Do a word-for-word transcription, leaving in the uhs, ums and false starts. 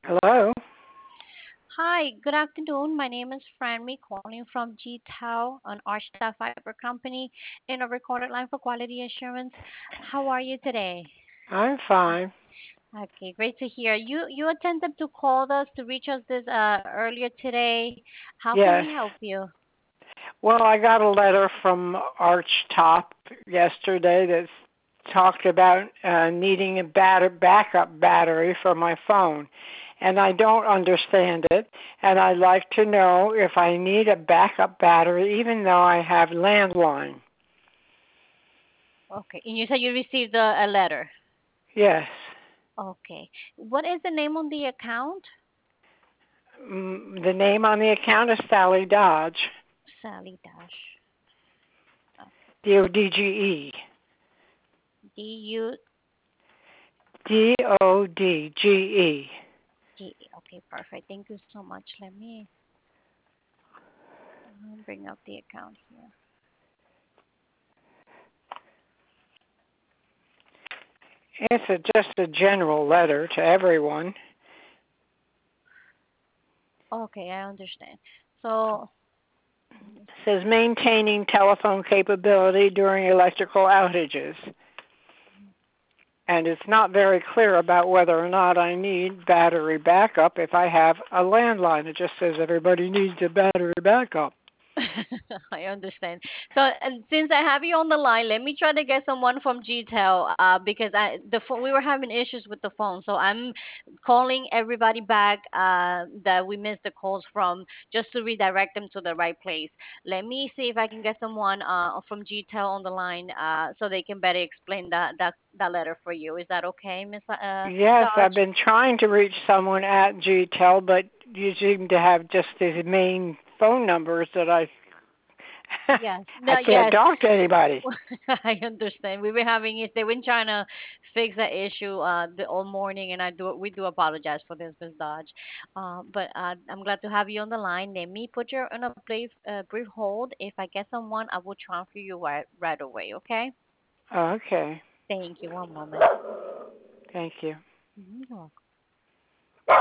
Hello. Hi, good afternoon. My name is Franmy calling from G T A O on Archita Fiber Company in a recorded line for quality assurance. How are you today? I'm fine. Okay, great to hear. You you attempted to call us to reach us this uh earlier today. How can Yes. we help you? Well, I got a letter from Archtop yesterday that talked about uh, needing a batter- backup battery for my phone, and I don't understand it. And I'd like to know if I need a backup battery, even though I have landline. Okay, and you said you received a, a letter. Yes. Okay, what is the name on the account? Mm, the name on the account is Sally Dodge. Sally Dash. Uh, D O D G E. D U D O D G E. G. Okay, perfect. Thank you so much. Let me uh, bring up the account here. It's a, just a general letter to everyone. Okay, I understand. So, let me It see. says maintaining telephone capability during electrical outages. And it's not very clear about whether or not I need battery backup if I have a landline. It just says everybody needs a battery backup. I understand. So, and since I have you on the line, let me try to get someone from G Tel, uh, because I the phone we were having issues with the phone. So I'm calling everybody back uh, that we missed the calls from, just to redirect them to the right place. Let me see if I can get someone uh, from G Tel on the line, uh, so they can better explain that that that letter for you. Is that okay, Miss uh, Yes, Dodge? I've been trying to reach someone at G Tel, but you seem to have just the main phone numbers that I Yes. I No. can't Yes. talk to anybody. I understand. We were having it. They've been trying to fix that issue uh the all morning, and I do we do apologize for this, Miss Dodge. Uh, but uh, I'm glad to have you on the line. Let me put you on a brief uh, brief hold. If I get someone, I will transfer you right right away. Okay? Okay. Thank you. One moment. Thank you. Mhm, you're welcome.